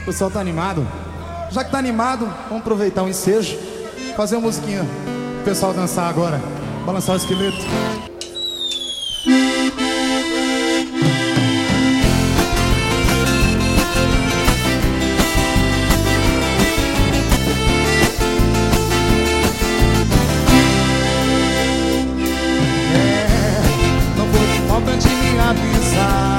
O pessoal tá animado? Já que tá animado, vamos aproveitar o ensejo, fazer uma musiquinha o pessoal dançar agora, balançar o esqueleto. Não foi por falta de me avisar.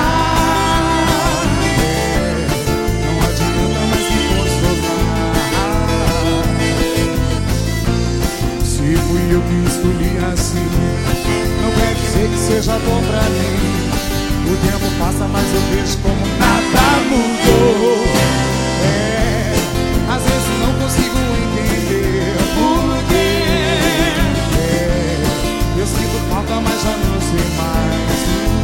Eu que escolhi assim, não quer dizer que seja bom pra mim. O tempo passa, mas eu vejo como nada mudou. Às vezes não consigo entender por quê. Eu sinto falta, mas já não sei mais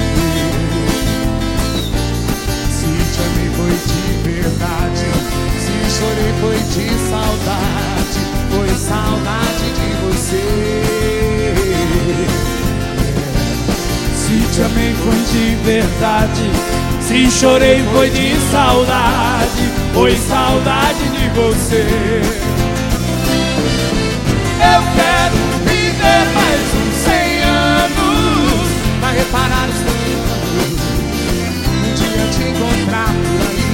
o que. Se te amei foi de verdade, se chorei foi de saudade. Foi saudade de você. Se te amei foi de verdade, se chorei foi de saudade. Foi saudade de você. Eu quero viver mais uns 100 anos pra reparar os planos, um dia te encontrar por aí.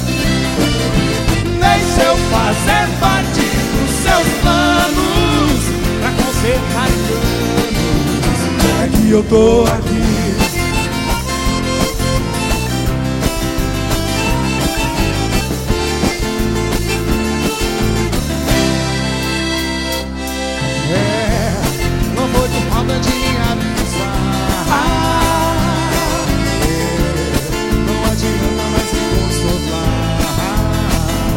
Deixa eu fazer parte seus planos pra consertar danos. É que eu tô aqui. Não foi por falta de me avisar. Não adianta mais me consolar.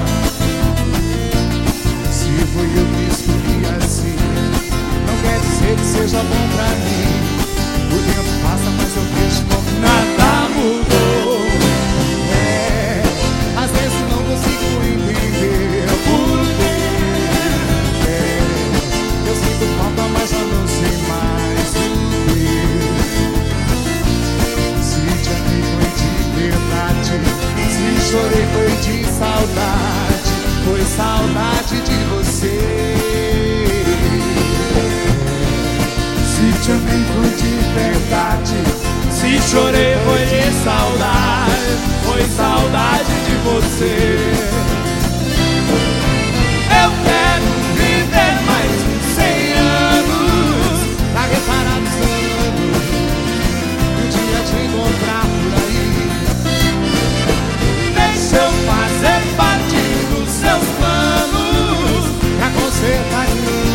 Se foi eu que escolhi assim, não quer dizer que seja bom pra mim. O tempo passa, mas eu vejo como nada mudou. Às vezes não consigo entender por quê. Eu sinto falta, mas já não sei mais o que. Se te amei foi de verdade, se chorei foi de saudade. Foi saudade de você. Se te amei foi de verdade, se chorei foi de saudade. Foi saudade de você. Eu quero viver mais uns 100 anos pra reparar os anos, um dia te encontrar por aí. Deixa eu fazer parte dos seus planos pra consertar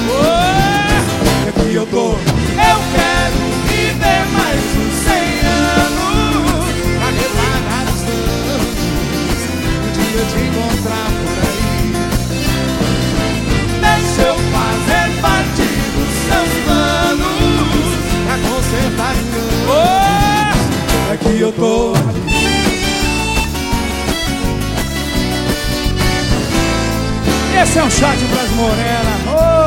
é que eu tô. Eu quero viver mais uns 100 anos pra reparar os anos, um dia te encontrar por aí. Deixa eu fazer parte dos seus planos pra consertar danos. é que eu tô. Esse é um shot pras morenas.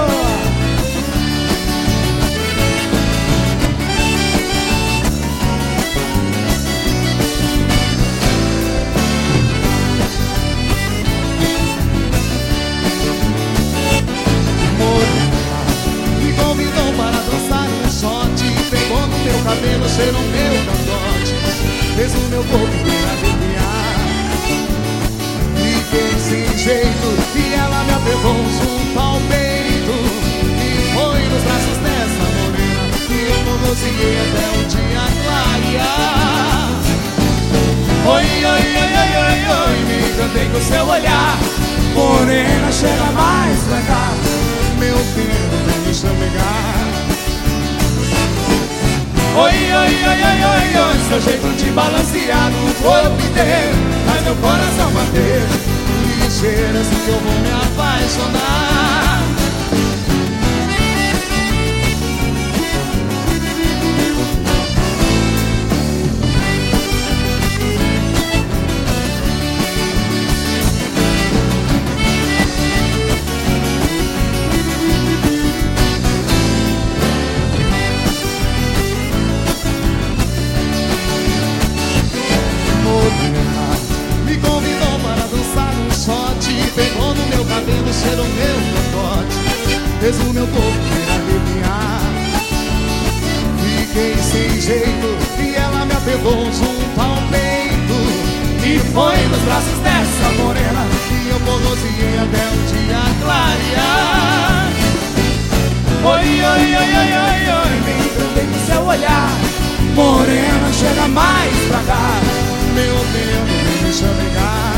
Me convidou para dançar um shot, pegou no meu cabelo, cheirou meu cangote, fez o meu corpo arrepiar. Fiquei sem jeito e ela me apertou junto ao peito e foi nos braços dessa morena que eu negociei até um dia clarear. Oi, oi, oi, oi, oi, oi, me encantei com seu olhar. Morena, chega mais pra cá. Meu filho, deixa eu pegar. Oi, oi, oi, oi, oi, oi, seu jeito de balancear no corpo inteiro faz meu coração bater. Ligeira assim que eu vou me apaixonar. Me convidou para dançar mexer o meu cangote, fez o meu corpo vir arrepiar. Fiquei sem jeito e ela me apertou junto ao peito E foi nos braços dessa morena e eu forrociei até o dia clarear. Oi, oi, oi, oi, oi, oi, me encantei com seu olhar. Morena, chega mais pra cá. Meu dedo vem me chamegar.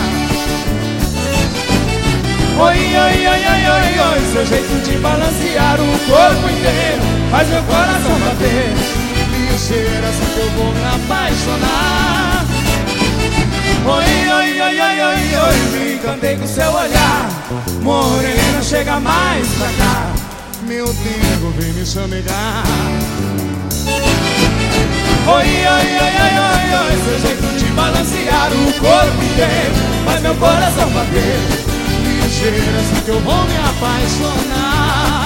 Oi, oi, oi, oi, oi, oi, seu jeito de balancear o corpo inteiro faz meu coração bater. Me cheira assim que eu vou me apaixonar. Oi, oi, oi, oi, oi, oi, me encantei com seu olhar. Morena, chega mais pra cá. Meu dedo vem me chamegar. Oi, oi, oi, oi, oi, oi, seu jeito de balancear o corpo inteiro faz meu coração bater. Me cheira assim que eu vou me apaixonar.